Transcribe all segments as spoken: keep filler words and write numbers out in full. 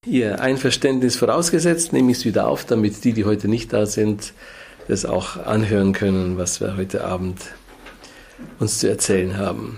Ihr Einverständnis vorausgesetzt, nehme ich es wieder auf, damit die, die heute nicht da sind, das auch anhören können, was wir heute Abend uns zu erzählen haben.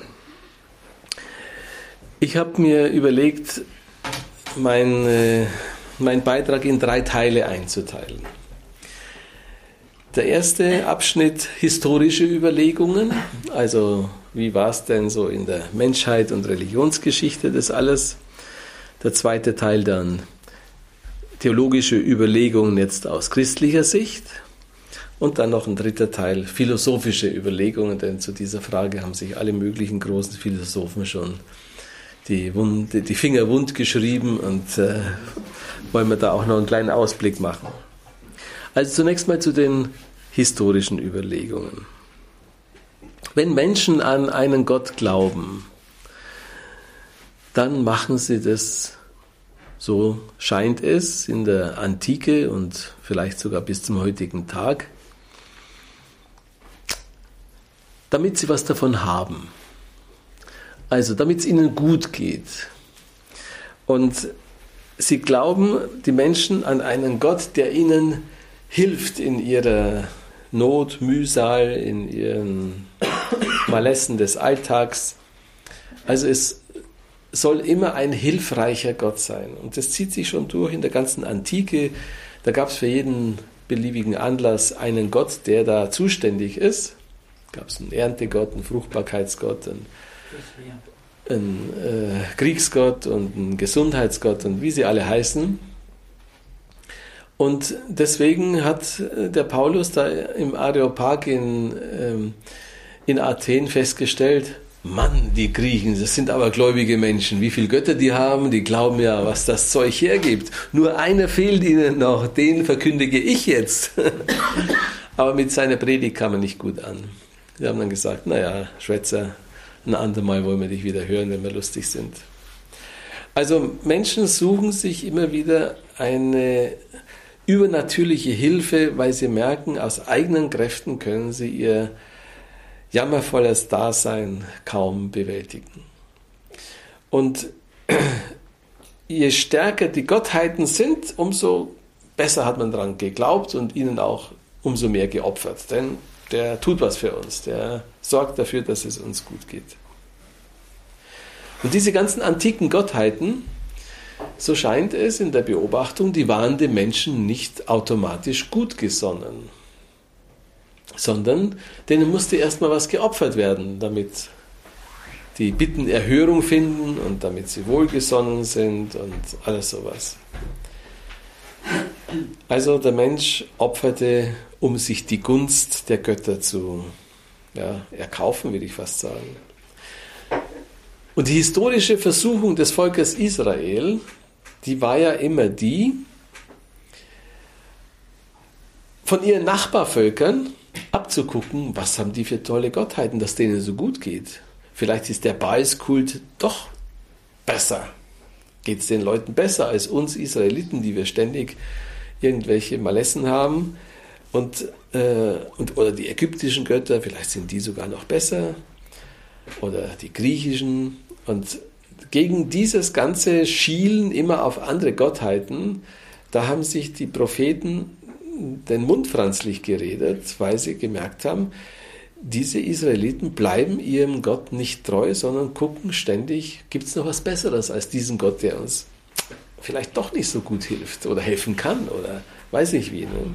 Ich habe mir überlegt, mein, äh, meinen Beitrag in drei Teile einzuteilen. Der erste Abschnitt, historische Überlegungen, also wie war es denn so in der Menschheit und Religionsgeschichte das alles. Der zweite Teil dann theologische Überlegungen jetzt aus christlicher Sicht und dann noch ein dritter Teil philosophische Überlegungen, denn zu dieser Frage haben sich alle möglichen großen Philosophen schon die, Wund, die Finger wund geschrieben und äh, wollen wir da auch noch einen kleinen Ausblick machen. Also zunächst mal zu den historischen Überlegungen. Wenn Menschen an einen Gott glauben, dann machen sie das, so scheint es, in der Antike und vielleicht sogar bis zum heutigen Tag, damit sie was davon haben. Also damit es ihnen gut geht. Und sie glauben, die Menschen, an einen Gott, der ihnen hilft in ihrer Not, Mühsal, in ihren Malessen des Alltags. Also es soll immer ein hilfreicher Gott sein. Und das zieht sich schon durch in der ganzen Antike. Da gab es für jeden beliebigen Anlass einen Gott, der da zuständig ist. Da gab es einen Erntegott, einen Fruchtbarkeitsgott, einen, einen äh, Kriegsgott und einen Gesundheitsgott und wie sie alle heißen. Und deswegen hat der Paulus da im Areopag in, ähm, in Athen festgestellt, Mann, die Griechen, das sind aber gläubige Menschen. Wie viele Götter die haben, die glauben ja, was das Zeug hergibt. Nur einer fehlt ihnen noch, den verkündige ich jetzt. Aber mit seiner Predigt kam er nicht gut an. Sie haben dann gesagt, naja, Schwätzer, ein andermal wollen wir dich wieder hören, wenn wir lustig sind. Also Menschen suchen sich immer wieder eine übernatürliche Hilfe, weil sie merken, aus eigenen Kräften können sie ihr jammervolles Dasein kaum bewältigen. Und je stärker die Gottheiten sind, umso besser hat man daran geglaubt und ihnen auch umso mehr geopfert. Denn der tut was für uns, der sorgt dafür, dass es uns gut geht. Und diese ganzen antiken Gottheiten, so scheint es in der Beobachtung, die waren den Menschen nicht automatisch gut gesonnen, sondern denen musste erstmal was geopfert werden, damit die Bitten Erhörung finden und damit sie wohlgesonnen sind und alles sowas. Also der Mensch opferte, um sich die Gunst der Götter zu ja, erkaufen, will ich fast sagen. Und die historische Versuchung des Volkes Israel, die war ja immer die, von ihren Nachbarvölkern abzugucken, was haben die für tolle Gottheiten, dass denen so gut geht. Vielleicht ist der Baalskult doch besser. Geht es den Leuten besser als uns Israeliten, die wir ständig irgendwelche Malessen haben. Und, äh, und, oder die ägyptischen Götter, vielleicht sind die sogar noch besser. Oder die griechischen. Und gegen dieses ganze Schielen immer auf andere Gottheiten, da haben sich die Propheten den Mund franzlich geredet, weil sie gemerkt haben, diese Israeliten bleiben ihrem Gott nicht treu, sondern gucken ständig, gibt es noch was Besseres als diesen Gott, der uns vielleicht doch nicht so gut hilft oder helfen kann oder weiß ich wie. Ne?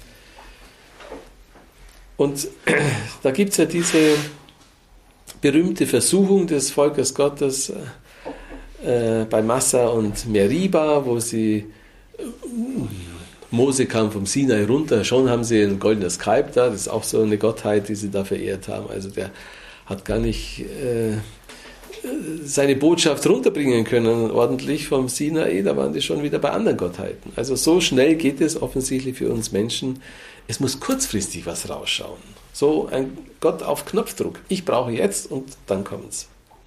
Und da gibt es ja diese berühmte Versuchung des Volkes Gottes äh, bei Massa und Meriba, wo sie äh, Mose kam vom Sinai runter, schon haben sie ein goldenes Kalb da, das ist auch so eine Gottheit, die sie da verehrt haben. Also der hat gar nicht äh, seine Botschaft runterbringen können, ordentlich vom Sinai, da waren die schon wieder bei anderen Gottheiten. Also so schnell geht es offensichtlich für uns Menschen, es muss kurzfristig was rausschauen. So ein Gott auf Knopfdruck. Ich brauche jetzt und dann kommt's.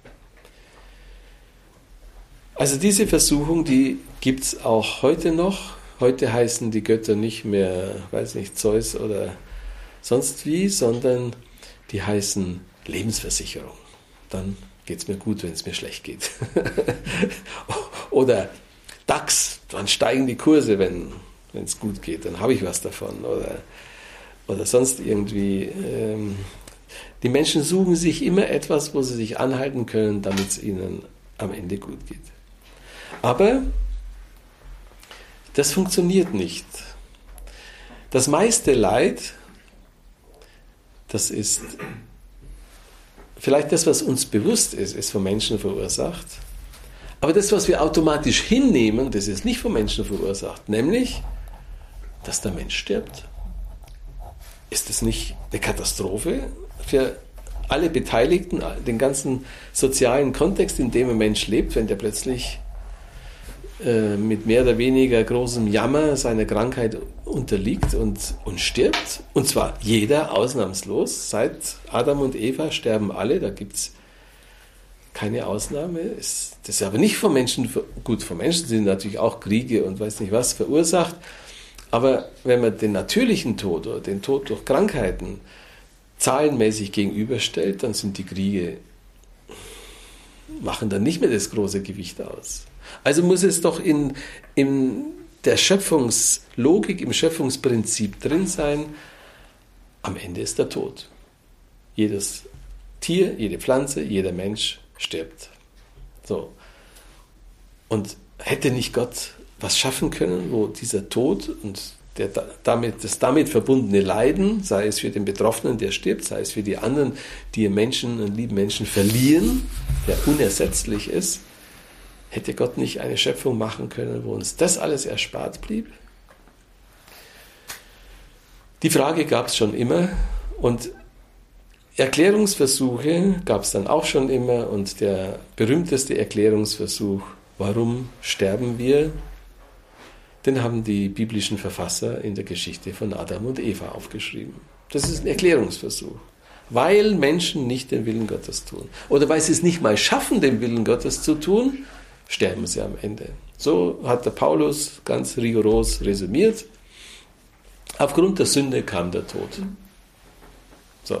Also diese Versuchung, die gibt es auch heute noch. Heute heißen die Götter nicht mehr, weiß nicht, Zeus oder sonst wie, sondern die heißen Lebensversicherung. Dann geht es mir gut, wenn es mir schlecht geht. Oder DAX, dann steigen die Kurse, wenn es gut geht, dann habe ich was davon. Oder, oder sonst irgendwie. Ähm, die Menschen suchen sich immer etwas, wo sie sich anhalten können, damit es ihnen am Ende gut geht. Aber das funktioniert nicht. Das meiste Leid, das ist vielleicht das, was uns bewusst ist, ist vom Menschen verursacht. Aber das, was wir automatisch hinnehmen, das ist nicht vom Menschen verursacht. Nämlich, dass der Mensch stirbt. Ist das nicht eine Katastrophe für alle Beteiligten, den ganzen sozialen Kontext, in dem ein Mensch lebt, wenn der plötzlich äh, mit mehr oder weniger großem Jammer seiner Krankheit unterliegt und, und stirbt? Und zwar jeder ausnahmslos. Seit Adam und Eva sterben alle, da gibt es keine Ausnahme. Das ist aber nicht vom Menschen, gut, vom Menschen sind natürlich auch Kriege und weiß nicht was verursacht, aber wenn man den natürlichen Tod oder den Tod durch Krankheiten zahlenmäßig gegenüberstellt, dann sind die Kriege, machen dann nicht mehr das große Gewicht aus. Also muss es doch in, in der Schöpfungslogik, im Schöpfungsprinzip drin sein, am Ende ist der Tod. Jedes Tier, jede Pflanze, jeder Mensch stirbt. So. Und hätte nicht Gott was schaffen können, wo dieser Tod und der damit, das damit verbundene Leiden, sei es für den Betroffenen, der stirbt, sei es für die anderen, die ihren Menschen, einen lieben Menschen verlieren, der unersetzlich ist, hätte Gott nicht eine Schöpfung machen können, wo uns das alles erspart blieb? Die Frage gab es schon immer und Erklärungsversuche gab es dann auch schon immer und der berühmteste Erklärungsversuch, warum sterben wir, den haben die biblischen Verfasser in der Geschichte von Adam und Eva aufgeschrieben. Das ist ein Erklärungsversuch. Weil Menschen nicht den Willen Gottes tun. Oder weil sie es nicht mal schaffen, den Willen Gottes zu tun, sterben sie am Ende. So hat der Paulus ganz rigoros resümiert. Aufgrund der Sünde kam der Tod. So.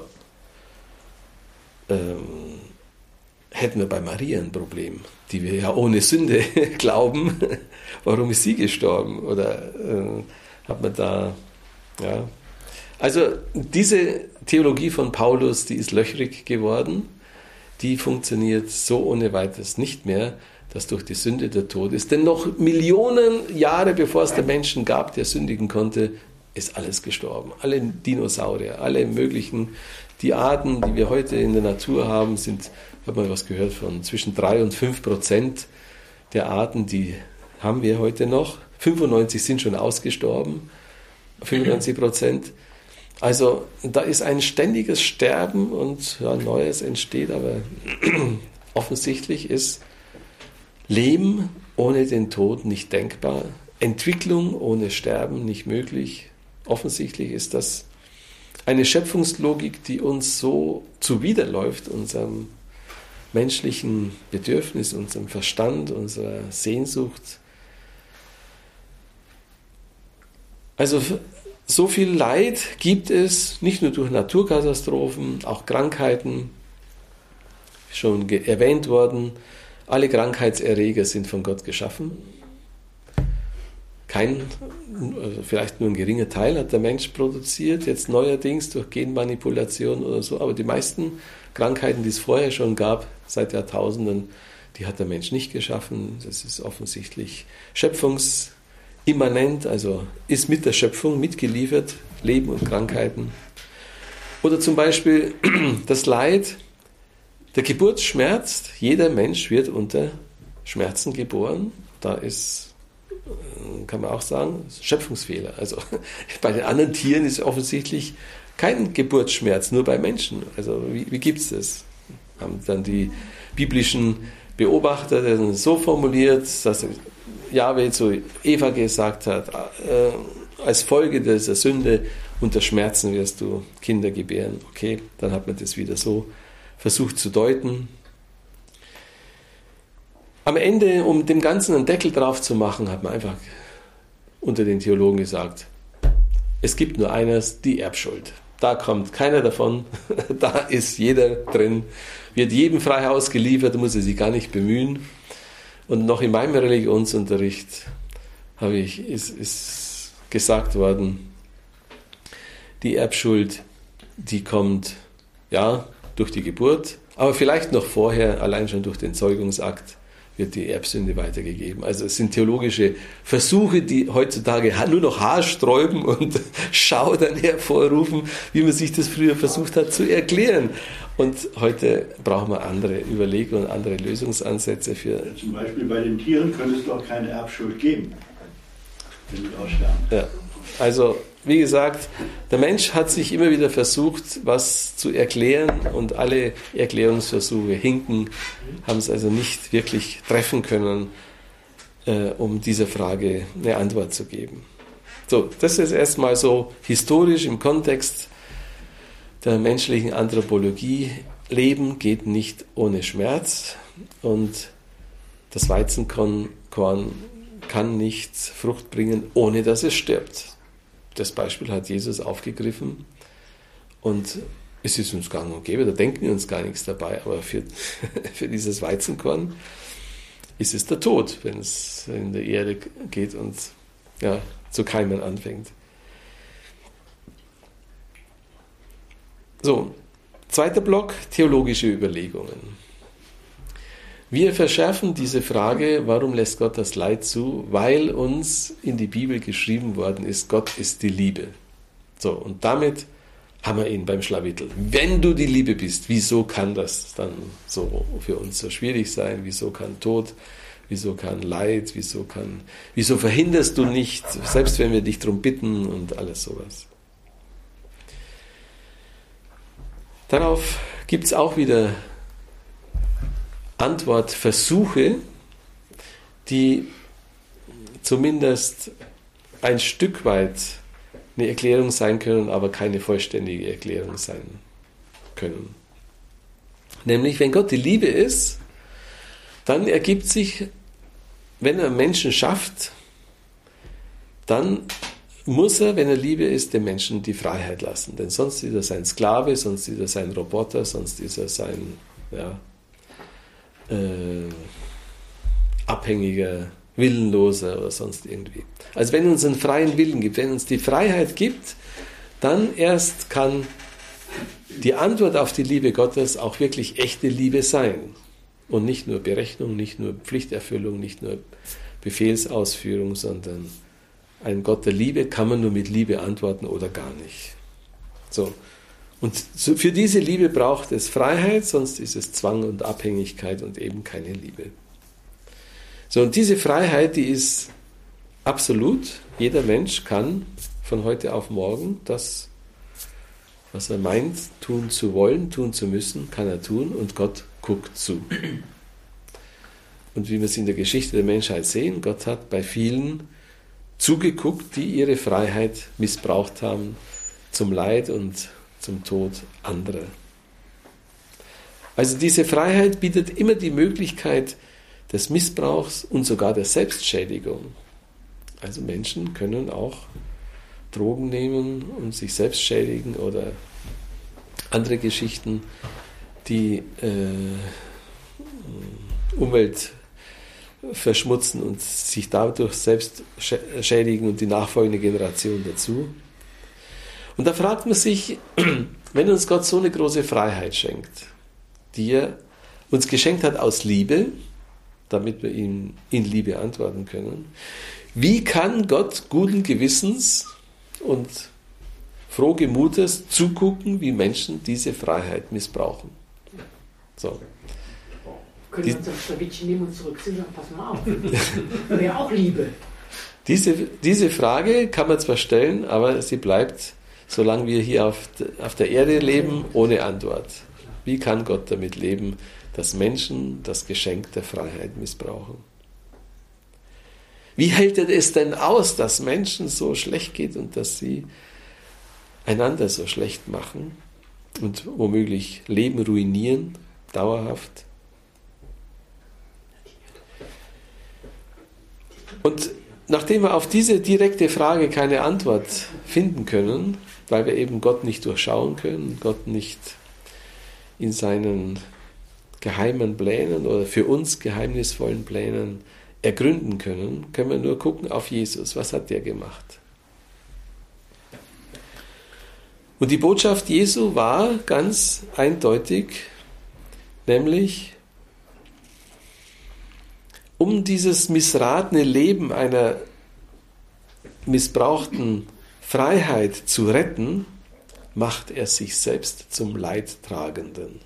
Ähm, hätten wir bei Maria ein Problem, die wir ja ohne Sünde glauben, warum ist sie gestorben? Oder äh, hat man da, ja. Also diese Theologie von Paulus, die ist löchrig geworden, die funktioniert so ohne weiteres nicht mehr, dass durch die Sünde der Tod ist. Denn noch Millionen Jahre bevor es den Menschen gab, der sündigen konnte, ist alles gestorben. Alle Dinosaurier, alle möglichen, die Arten, die wir heute in der Natur haben, sind, ich habe mal was gehört von zwischen drei und fünf Prozent der Arten, die haben wir heute noch. fünfundneunzig sind schon ausgestorben, fünfundneunzig Prozent. Also da ist ein ständiges Sterben und ja, Neues entsteht, aber offensichtlich ist Leben ohne den Tod nicht denkbar, Entwicklung ohne Sterben nicht möglich. Offensichtlich ist das eine Schöpfungslogik, die uns so zuwiderläuft, unserem menschlichen Bedürfnis, unserem Verstand, unserer Sehnsucht. Also so viel Leid gibt es, nicht nur durch Naturkatastrophen, auch Krankheiten, schon ge- erwähnt worden. Alle Krankheitserreger sind von Gott geschaffen. Kein, also vielleicht nur ein geringer Teil hat der Mensch produziert, jetzt neuerdings durch Genmanipulation oder so, aber die meisten Krankheiten, die es vorher schon gab, seit Jahrtausenden, die hat der Mensch nicht geschaffen. Das ist offensichtlich schöpfungsimmanent, also ist mit der Schöpfung mitgeliefert, Leben und Krankheiten. Oder zum Beispiel das Leid, der Geburtsschmerz, jeder Mensch wird unter Schmerzen geboren, da ist, kann man auch sagen, Schöpfungsfehler. Also bei den anderen Tieren ist offensichtlich kein Geburtsschmerz, nur bei Menschen. Also wie, wie gibt es das? Haben dann die biblischen Beobachter das so formuliert, dass Jahwe zu Eva gesagt hat, äh, als Folge dieser Sünde unter Schmerzen wirst du Kinder gebären. Okay, dann hat man das wieder so versucht zu deuten. Am Ende, um dem Ganzen einen Deckel drauf zu machen, hat man einfach unter den Theologen gesagt, es gibt nur eines, die Erbschuld. Da kommt keiner davon, da ist jeder drin, wird jedem frei Haus geliefert, muss er sich gar nicht bemühen. Und noch in meinem Religionsunterricht habe ich, ist, ist gesagt worden, die Erbschuld, die kommt, ja, durch die Geburt, aber vielleicht noch vorher, allein schon durch den Zeugungsakt, wird die Erbsünde weitergegeben. Also es sind theologische Versuche, die heutzutage nur noch Haarsträuben und Schaudern hervorrufen, wie man sich das früher versucht hat zu erklären. Und heute brauchen wir andere Überlegungen, andere Lösungsansätze für... Zum Beispiel bei den Tieren könnte es doch keine Erbschuld geben, wenn die aussterben. Ja, also wie gesagt, der Mensch hat sich immer wieder versucht, was zu erklären, und alle Erklärungsversuche hinken, haben es also nicht wirklich treffen können, äh, um dieser Frage eine Antwort zu geben. So, das ist erstmal so historisch im Kontext der menschlichen Anthropologie. Leben geht nicht ohne Schmerz, und das Weizenkorn kann nicht Frucht bringen, ohne dass es stirbt. Das Beispiel hat Jesus aufgegriffen, und es ist uns gang und gäbe, da denken wir uns gar nichts dabei, aber für, für dieses Weizenkorn ist es der Tod, wenn es in der Erde geht und ja, zu keimen anfängt. So, zweiter Block, theologische Überlegungen. Wir verschärfen diese Frage, warum lässt Gott das Leid zu? Weil uns in die Bibel geschrieben worden ist, Gott ist die Liebe. So, und damit haben wir ihn beim Schlawittel. Wenn du die Liebe bist, wieso kann das dann so für uns so schwierig sein? Wieso kann Tod? Wieso kann Leid? Wieso kann, wieso verhinderst du nicht, selbst wenn wir dich darum bitten und alles sowas? Darauf gibt es auch wieder Antwortversuche, die zumindest ein Stück weit eine Erklärung sein können, aber keine vollständige Erklärung sein können. Nämlich, wenn Gott die Liebe ist, dann ergibt sich, wenn er Menschen schafft, dann muss er, wenn er Liebe ist, dem Menschen die Freiheit lassen. Denn sonst ist er sein Sklave, sonst ist er sein Roboter, sonst ist er sein ja, äh, abhängiger, willenloser oder sonst irgendwie. Also wenn er uns einen freien Willen gibt, wenn er uns die Freiheit gibt, dann erst kann die Antwort auf die Liebe Gottes auch wirklich echte Liebe sein. Und nicht nur Berechnung, nicht nur Pflichterfüllung, nicht nur Befehlsausführung, sondern ein Gott der Liebe kann man nur mit Liebe antworten oder gar nicht. So. Und für diese Liebe braucht es Freiheit, sonst ist es Zwang und Abhängigkeit und eben keine Liebe. So, und diese Freiheit, die ist absolut. Jeder Mensch kann von heute auf morgen das, was er meint, tun zu wollen, tun zu müssen, kann er tun, und Gott guckt zu. Und wie wir es in der Geschichte der Menschheit sehen, Gott hat bei vielen zugeguckt, die ihre Freiheit missbraucht haben zum Leid und zum Tod anderer. Also diese Freiheit bietet immer die Möglichkeit des Missbrauchs und sogar der Selbstschädigung. Also Menschen können auch Drogen nehmen und sich selbst schädigen oder andere Geschichten, die äh, Umwelt verschmutzen und sich dadurch selbst schädigen und die nachfolgende Generation dazu. Und da fragt man sich, wenn uns Gott so eine große Freiheit schenkt, die er uns geschenkt hat aus Liebe, damit wir ihm in Liebe antworten können, wie kann Gott guten Gewissens und frohen Mutes zugucken, wie Menschen diese Freiheit missbrauchen? So. Können wir uns auf Schlawittchen nehmen und zurückziehen und sagen, pass mal auf. Wäre auch Liebe. Diese, diese Frage kann man zwar stellen, aber sie bleibt, solange wir hier auf, auf der Erde leben, ohne Antwort. Wie kann Gott damit leben, dass Menschen das Geschenk der Freiheit missbrauchen? Wie hält er es denn aus, dass Menschen so schlecht geht und dass sie einander so schlecht machen und womöglich Leben ruinieren, dauerhaft? Und nachdem wir auf diese direkte Frage keine Antwort finden können, weil wir eben Gott nicht durchschauen können, Gott nicht in seinen geheimen Plänen oder für uns geheimnisvollen Plänen ergründen können, können wir nur gucken auf Jesus. Was hat der gemacht? Und die Botschaft Jesu war ganz eindeutig, nämlich um dieses missratene Leben einer missbrauchten Freiheit zu retten, macht er sich selbst zum Leidtragenden.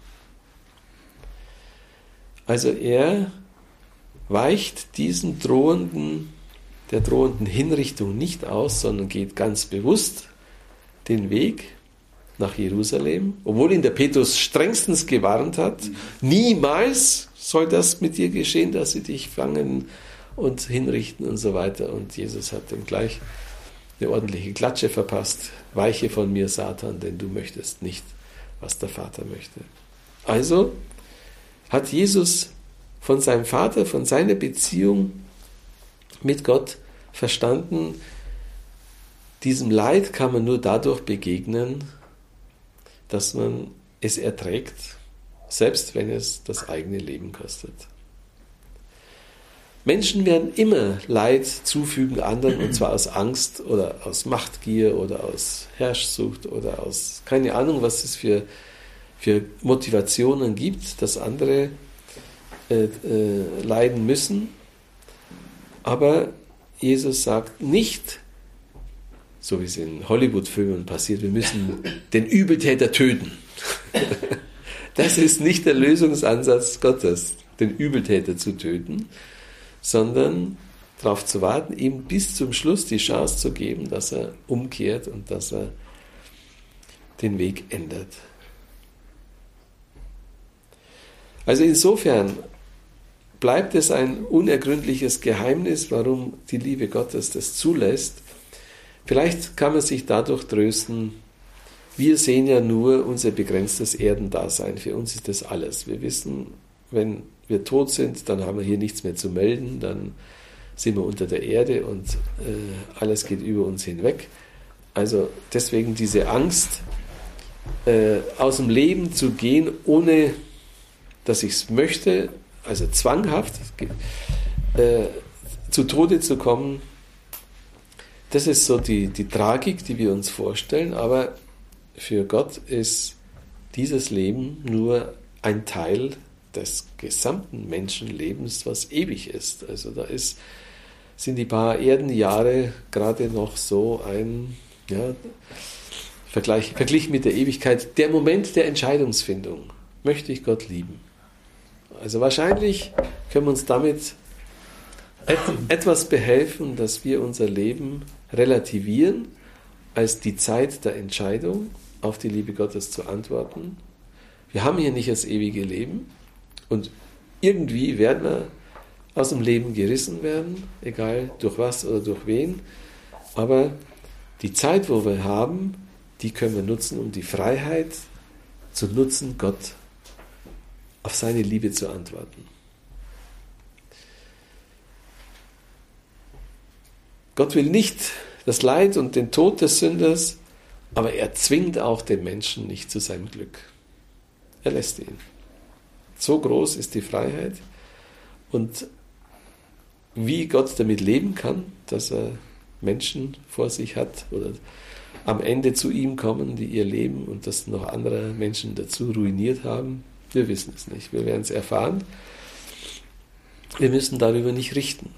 Also er weicht diesen drohenden, der drohenden Hinrichtung nicht aus, sondern geht ganz bewusst den Weg nach Jerusalem, obwohl ihn der Petrus strengstens gewarnt hat, niemals soll das mit dir geschehen, dass sie dich fangen und hinrichten und so weiter. Und Jesus hat ihm gleich eine ordentliche Klatsche verpasst. Weiche von mir, Satan, denn du möchtest nicht, was der Vater möchte. Also hat Jesus von seinem Vater, von seiner Beziehung mit Gott verstanden, diesem Leid kann man nur dadurch begegnen, dass man es erträgt, selbst wenn es das eigene Leben kostet. Menschen werden immer Leid zufügen anderen, und zwar aus Angst oder aus Machtgier oder aus Herrschsucht oder aus keine Ahnung, was es für, für Motivationen gibt, dass andere äh, äh, leiden müssen. Aber Jesus sagt nicht, so wie es in Hollywood-Filmen passiert, wir müssen den Übeltäter töten. Das ist nicht der Lösungsansatz Gottes, den Übeltäter zu töten, sondern darauf zu warten, ihm bis zum Schluss die Chance zu geben, dass er umkehrt und dass er den Weg ändert. Also insofern bleibt es ein unergründliches Geheimnis, warum die Liebe Gottes das zulässt. Vielleicht kann man sich dadurch trösten, wir sehen ja nur unser begrenztes Erdendasein. Für uns ist das alles. Wir wissen, wenn wir tot sind, dann haben wir hier nichts mehr zu melden, dann sind wir unter der Erde und äh, alles geht über uns hinweg. Also deswegen diese Angst, äh, aus dem Leben zu gehen, ohne dass ich es möchte, also zwanghaft, äh, zu Tode zu kommen, das ist so die, die Tragik, die wir uns vorstellen, aber für Gott ist dieses Leben nur ein Teil des gesamten Menschenlebens, was ewig ist. Also da ist, sind die paar Erdenjahre gerade noch so ein ja, Vergleich, Vergleich mit der Ewigkeit, der Moment der Entscheidungsfindung. Möchte ich Gott lieben? Also wahrscheinlich können wir uns damit et, etwas behelfen, dass wir unser Leben relativieren als die Zeit der Entscheidung, auf die Liebe Gottes zu antworten. Wir haben hier nicht das ewige Leben und irgendwie werden wir aus dem Leben gerissen werden, egal durch was oder durch wen. Aber die Zeit, wo wir haben, die können wir nutzen, um die Freiheit zu nutzen, Gott auf seine Liebe zu antworten. Gott will nicht das Leid und den Tod des Sünders, aber er zwingt auch den Menschen nicht zu seinem Glück. Er lässt ihn. So groß ist die Freiheit. Und wie Gott damit leben kann, dass er Menschen vor sich hat oder am Ende zu ihm kommen, die ihr Leben und das noch andere Menschen dazu ruiniert haben, wir wissen es nicht. Wir werden es erfahren. Wir müssen darüber nicht richten.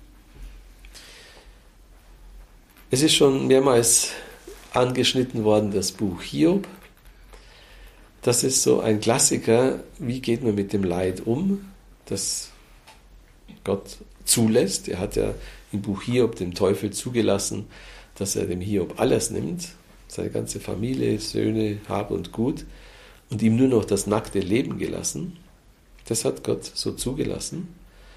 Es ist schon mehrmals angeschnitten worden, das Buch Hiob. Das ist so ein Klassiker, wie geht man mit dem Leid um, das Gott zulässt. Er hat ja im Buch Hiob dem Teufel zugelassen, dass er dem Hiob alles nimmt, seine ganze Familie, Söhne, Hab und Gut, und ihm nur noch das nackte Leben gelassen. Das hat Gott so zugelassen.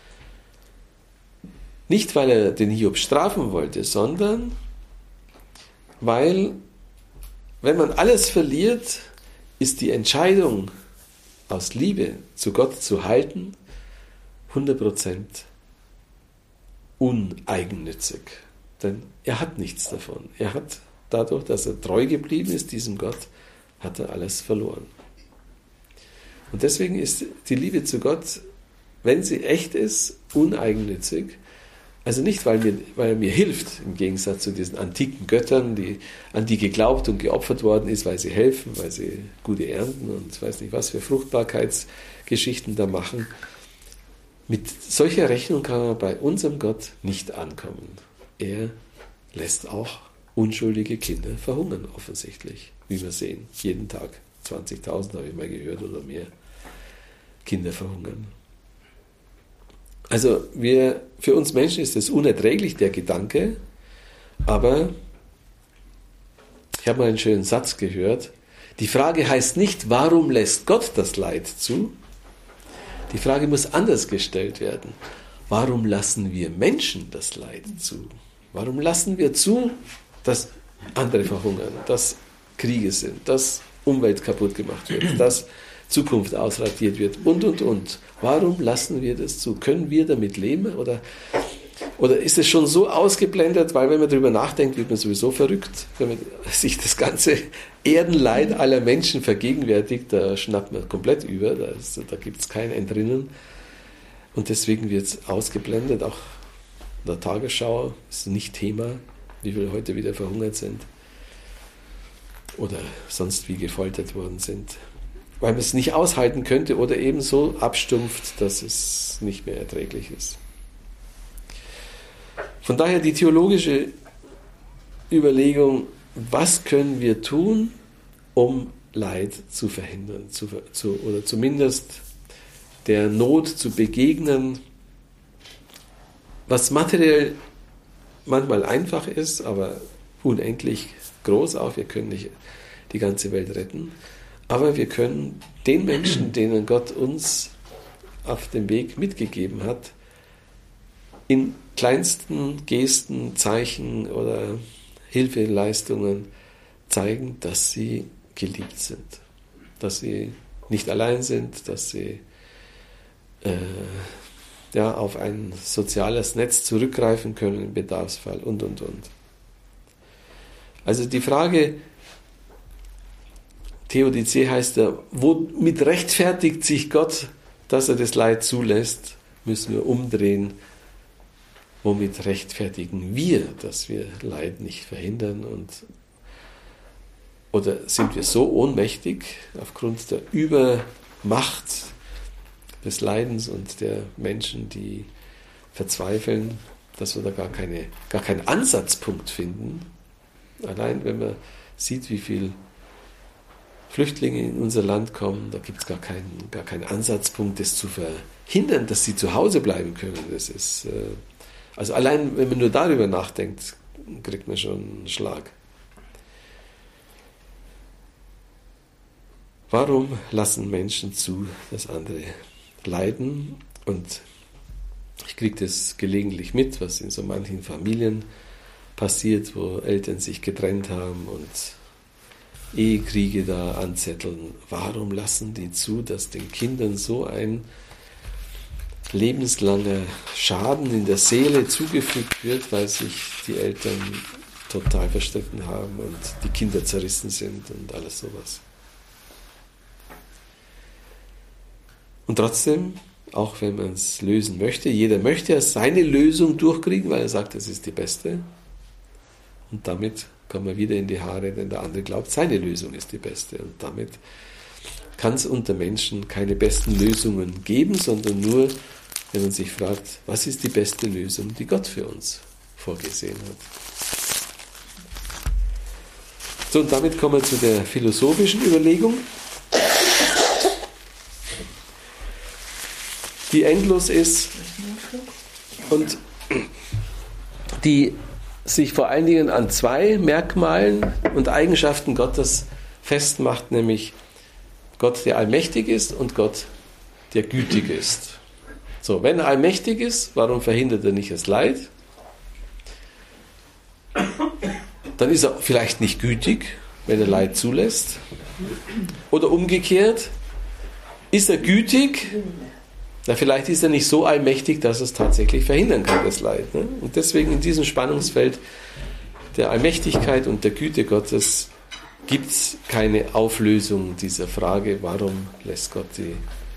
Nicht, weil er den Hiob strafen wollte, sondern weil, wenn man alles verliert, ist die Entscheidung, aus Liebe zu Gott zu halten, hundert Prozent uneigennützig. Denn er hat nichts davon. Er hat dadurch, dass er treu geblieben ist diesem Gott, hat er alles verloren. Und deswegen ist die Liebe zu Gott, wenn sie echt ist, uneigennützig. Also nicht, weil, mir, weil er mir hilft, im Gegensatz zu diesen antiken Göttern, die, an die geglaubt und geopfert worden ist, weil sie helfen, weil sie gute Ernten und ich weiß nicht was für Fruchtbarkeitsgeschichten da machen. Mit solcher Rechnung kann man bei unserem Gott nicht ankommen. Er lässt auch unschuldige Kinder verhungern, offensichtlich, wie wir sehen. Jeden Tag zwanzigtausend habe ich mal gehört oder mehr Kinder verhungern. Also wir, für uns Menschen ist es unerträglich, der Gedanke, aber ich habe mal einen schönen Satz gehört. Die Frage heißt nicht, warum lässt Gott das Leid zu? Die Frage muss anders gestellt werden. Warum lassen wir Menschen das Leid zu? Warum lassen wir zu, dass andere verhungern, dass Kriege sind, dass Umwelt kaputt gemacht wird, dass Zukunft ausradiert wird und, und, und. Warum lassen wir das zu? Können wir damit leben? Oder, oder ist es schon so ausgeblendet, weil wenn man darüber nachdenkt, wird man sowieso verrückt. Wenn man sich das ganze Erdenleid aller Menschen vergegenwärtigt, da schnappt man komplett über, da, da gibt es kein Entrinnen. Und deswegen wird es ausgeblendet, auch in der Tagesschau ist nicht Thema, wie viele heute wieder verhungert sind oder sonst wie gefoltert worden sind. Weil man es nicht aushalten könnte oder eben so abstumpft, dass es nicht mehr erträglich ist. Von daher die theologische Überlegung, was können wir tun, um Leid zu verhindern zu, zu, oder zumindest der Not zu begegnen, was materiell manchmal einfach ist, aber unendlich groß auch. Wir können nicht die ganze Welt retten. Aber wir können den Menschen, denen Gott uns auf dem Weg mitgegeben hat, in kleinsten Gesten, Zeichen oder Hilfeleistungen zeigen, dass sie geliebt sind. Dass sie nicht allein sind, dass sie äh, ja, auf ein soziales Netz zurückgreifen können im Bedarfsfall und, und, und. Also die Frage, Theodizee heißt ja, womit rechtfertigt sich Gott, dass er das Leid zulässt, müssen wir umdrehen. Womit rechtfertigen wir, dass wir Leid nicht verhindern? Und, oder sind wir so ohnmächtig aufgrund der Übermacht des Leidens und der Menschen, die verzweifeln, dass wir da gar, keine, gar keinen Ansatzpunkt finden? Allein wenn man sieht, wie viel Flüchtlinge in unser Land kommen, da gibt es gar keinen, gar keinen Ansatzpunkt, das zu verhindern, dass sie zu Hause bleiben können. Das ist, äh, also allein, wenn man nur darüber nachdenkt, kriegt man schon einen Schlag. Warum lassen Menschen zu, dass andere leiden? Und ich kriege das gelegentlich mit, was in so manchen Familien passiert, wo Eltern sich getrennt haben und Ehekriege da anzetteln. Warum lassen die zu, dass den Kindern so ein lebenslanger Schaden in der Seele zugefügt wird, weil sich die Eltern total verstritten haben und die Kinder zerrissen sind und alles sowas. Und trotzdem, auch wenn man es lösen möchte, jeder möchte ja seine Lösung durchkriegen, weil er sagt, das ist die beste. Und damit kommen wir wieder in die Haare, denn der andere glaubt, seine Lösung ist die beste. Und damit kann es unter Menschen keine besten Lösungen geben, sondern nur, wenn man sich fragt, was ist die beste Lösung, die Gott für uns vorgesehen hat. So, und damit kommen wir zu der philosophischen Überlegung, die endlos ist und die sich vor allen Dingen an zwei Merkmalen und Eigenschaften Gottes festmacht, nämlich Gott, der allmächtig ist und Gott, der gütig ist. So, wenn er allmächtig ist, warum verhindert er nicht das Leid? Dann ist er vielleicht nicht gütig, wenn er Leid zulässt. Oder umgekehrt, ist er gütig? Na, vielleicht ist er nicht so allmächtig, dass er es tatsächlich verhindern kann, das Leid. Ne? Und deswegen in diesem Spannungsfeld der Allmächtigkeit und der Güte Gottes gibt es keine Auflösung dieser Frage, warum lässt Gott die,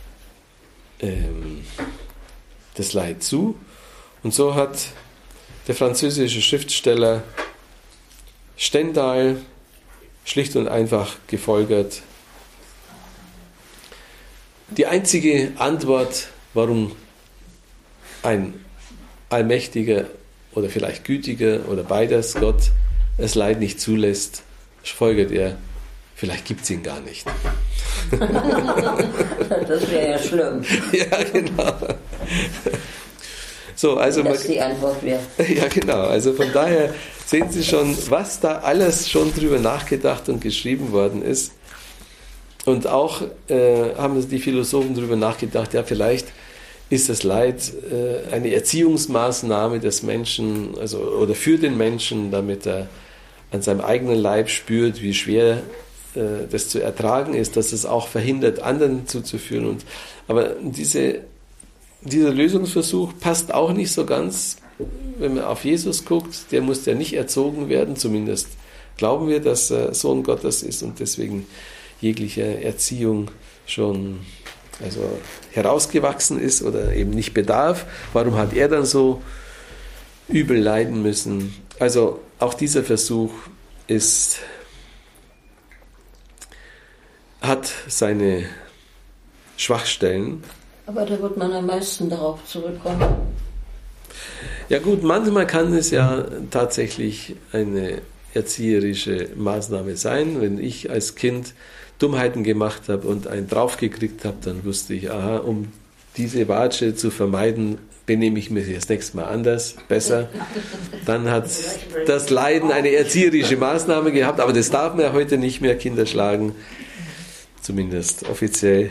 ähm, das Leid zu. Und so hat der französische Schriftsteller Stendhal schlicht und einfach gefolgert: Die einzige Antwort, warum ein allmächtiger oder vielleicht gütiger oder beides Gott das Leid nicht zulässt, folgert er, vielleicht gibt es ihn gar nicht. Das wäre ja schlimm. Ja, genau. So, also Dass man, die Antwort wäre. ja, genau. Also von daher sehen Sie schon, was da alles schon drüber nachgedacht und geschrieben worden ist. Und auch äh, haben die Philosophen drüber nachgedacht, ja, vielleicht ist das Leid äh, eine Erziehungsmaßnahme des Menschen, also oder für den Menschen, damit er an seinem eigenen Leib spürt, wie schwer äh, das zu ertragen ist, dass es auch verhindert, anderen zuzuführen. Und, aber diese, dieser Lösungsversuch passt auch nicht so ganz, wenn man auf Jesus guckt. Der muss ja nicht erzogen werden, zumindest glauben wir, dass er Sohn Gottes ist und deswegen jegliche Erziehung schon also herausgewachsen ist oder eben nicht bedarf. Warum hat er dann so übel leiden müssen? Also auch dieser Versuch ist, hat seine Schwachstellen. Aber da wird man am meisten darauf zurückkommen. Ja gut, manchmal kann es ja tatsächlich eine erzieherische Maßnahme sein. Wenn ich als Kind Dummheiten gemacht habe und einen draufgekriegt habe, dann wusste ich, aha, um diese Watsche zu vermeiden, benehme ich mich das nächste Mal anders, besser. Dann hat das Leiden eine erzieherische Maßnahme gehabt, aber das darf man ja heute nicht mehr, Kinder schlagen, zumindest offiziell.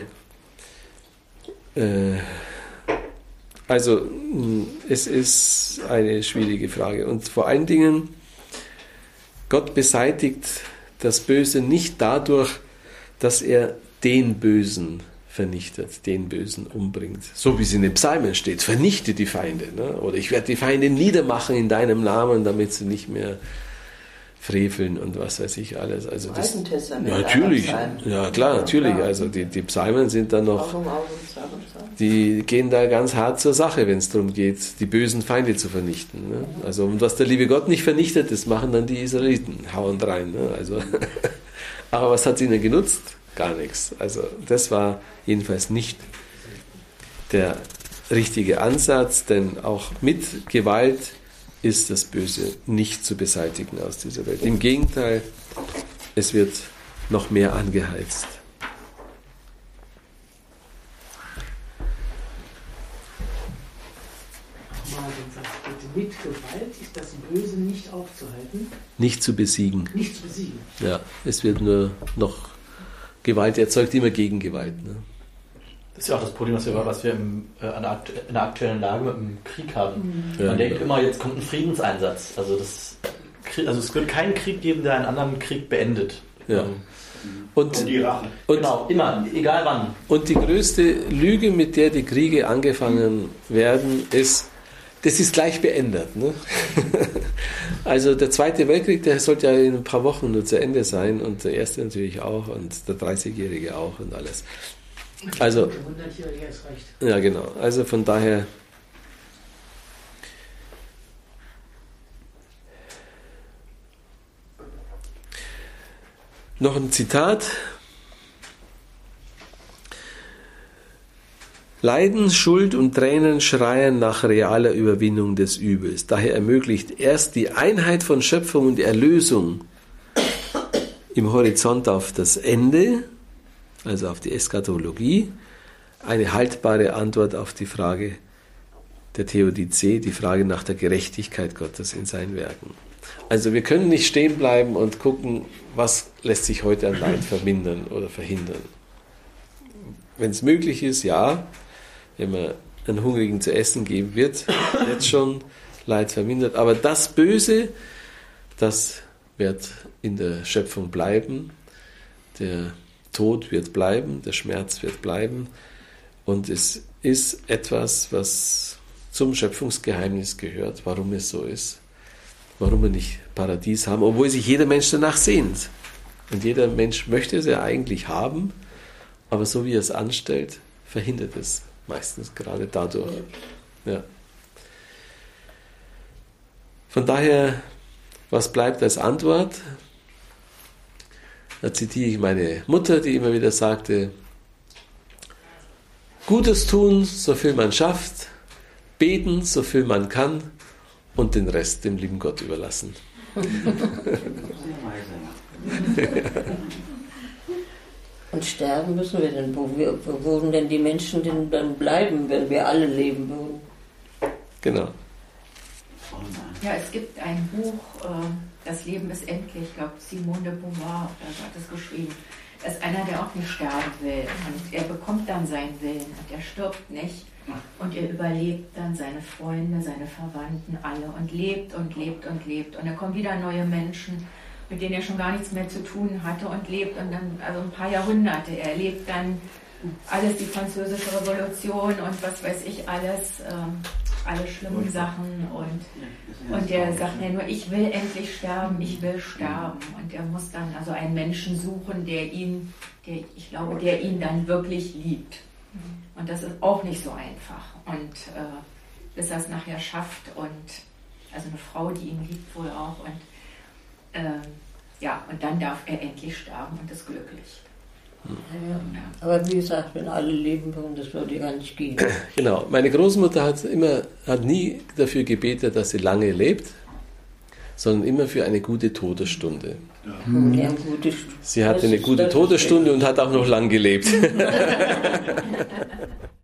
Also es ist eine schwierige Frage und vor allen Dingen, Gott beseitigt das Böse nicht dadurch, dass er den Bösen vernichtet, den Bösen umbringt. So wie es in den Psalmen steht, vernichte die Feinde. Ne? Oder ich werde die Feinde niedermachen in deinem Namen, damit sie nicht mehr freveln und was weiß ich alles. Also Im das, Alten Testament. ja, natürlich, ja klar, natürlich. Ja. Also die, die Psalmen sind dann noch, Augen, Augen, Augen, Augen. die gehen da ganz hart zur Sache, wenn es darum geht, die bösen Feinde zu vernichten. Ne? Also und was der liebe Gott nicht vernichtet, das machen dann die Israeliten, hauen rein. Ne? Also aber was hat es ihnen genutzt? Gar nichts. Also das war jedenfalls nicht der richtige Ansatz, denn auch mit Gewalt ist das Böse nicht zu beseitigen aus dieser Welt. Im Gegenteil, es wird noch mehr angeheizt. Mal den Satz bitte. Mit Gewalt ist das Böse nicht aufzuhalten? Nicht zu besiegen. Nicht zu besiegen. Ja, es wird nur noch Gewalt erzeugt, immer Gegengewalt. Ne? Das ist ja auch das Problem, was wir, was wir im, äh, an der, in der aktuellen Lage mit dem Krieg haben. Ja, Man denkt genau. immer, jetzt kommt ein Friedenseinsatz. Also, das, also es wird keinen Krieg geben, der einen anderen Krieg beendet. Ja. Ähm, Und, Und die Rache. und, genau, immer, egal wann. und die größte Lüge, mit der die Kriege angefangen werden, ist, das ist gleich beendet. Ne? Also der Zweite Weltkrieg, der sollte ja in ein paar Wochen nur zu Ende sein und der Erste natürlich auch und der dreißigjährige auch und alles. Also, hundertjährige ist recht. ja genau, also von daher noch ein Zitat. Leiden, Schuld und Tränen schreien nach realer Überwindung des Übels. Daher ermöglicht erst die Einheit von Schöpfung und Erlösung im Horizont auf das Ende, also auf die Eschatologie, eine haltbare Antwort auf die Frage der Theodizee, die Frage nach der Gerechtigkeit Gottes in seinen Werken. Also wir können nicht stehen bleiben und gucken, was lässt sich heute an Leid vermindern oder verhindern. Wenn es möglich ist, ja, wenn man einen Hungrigen zu essen geben wird, jetzt schon Leid vermindert. Aber das Böse, das wird in der Schöpfung bleiben. Der Tod wird bleiben, der Schmerz wird bleiben. Und es ist etwas, was zum Schöpfungsgeheimnis gehört, warum es so ist. Warum wir nicht Paradies haben, obwohl sich jeder Mensch danach sehnt. Und jeder Mensch möchte es ja eigentlich haben, aber so wie er es anstellt, verhindert es meistens gerade dadurch. Ja. Von daher, was bleibt als Antwort? Da zitiere ich meine Mutter, die immer wieder sagte, Gutes tun, so viel man schafft, beten, so viel man kann und den Rest dem lieben Gott überlassen. Und sterben müssen wir denn? Wo, wir, wo würden denn die Menschen denn dann bleiben, wenn wir alle leben würden? Genau. Ja, es gibt ein Buch, Das Leben ist endlich, ich glaube Simone de Beauvoir hat es geschrieben. Das ist einer, der auch nicht sterben will. Und er bekommt dann seinen Willen und er stirbt nicht. Und er überlebt dann seine Freunde, seine Verwandten, alle und lebt und lebt und lebt. Und dann kommen wieder neue Menschen, mit denen er schon gar nichts mehr zu tun hatte und lebt. Und dann, also ein paar Jahrhunderte, er erlebt dann alles, die französische Revolution und was weiß ich alles, ähm, alle schlimmen Sachen. Und, und er sagt ja nur, ich will endlich sterben, ich will sterben. Und er muss dann also einen Menschen suchen, der ihn, der, ich glaube, der ihn dann wirklich liebt. Und das ist auch nicht so einfach. Und äh, bis er es nachher schafft und also eine Frau, die ihn liebt wohl auch. Und äh, ja, und dann darf er endlich sterben und ist glücklich. Ja, aber wie gesagt, wenn alle leben würden, das würde ja nicht gehen. Genau. Meine Großmutter hat immer, hat nie dafür gebetet, dass sie lange lebt, sondern immer für eine gute Todesstunde. Ja. Ja, gute, sie hatte eine gute Todesstunde und hat auch noch lang gelebt.